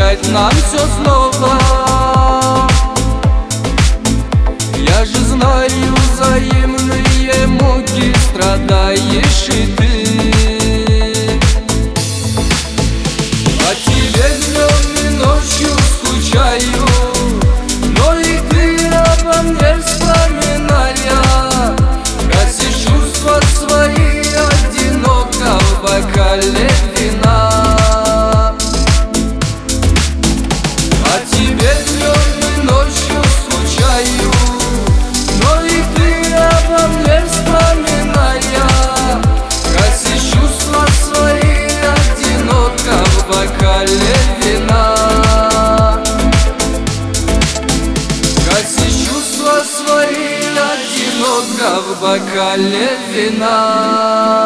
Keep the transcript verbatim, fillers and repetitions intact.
начать нам все снова. Я же знаю, взаимные муки страдаешь и ты. О тебе днем и ночью скучаю, но и ты обо мне вспоминая. Гасишь чувства свои одиноко в бокале вина. О тебе днем и ночью скучаю, но и ты обо мне вспоминая. Гасишь чувства свои одиноко в бокале вина. Гасишь чувства свои одиноко в бокале вина.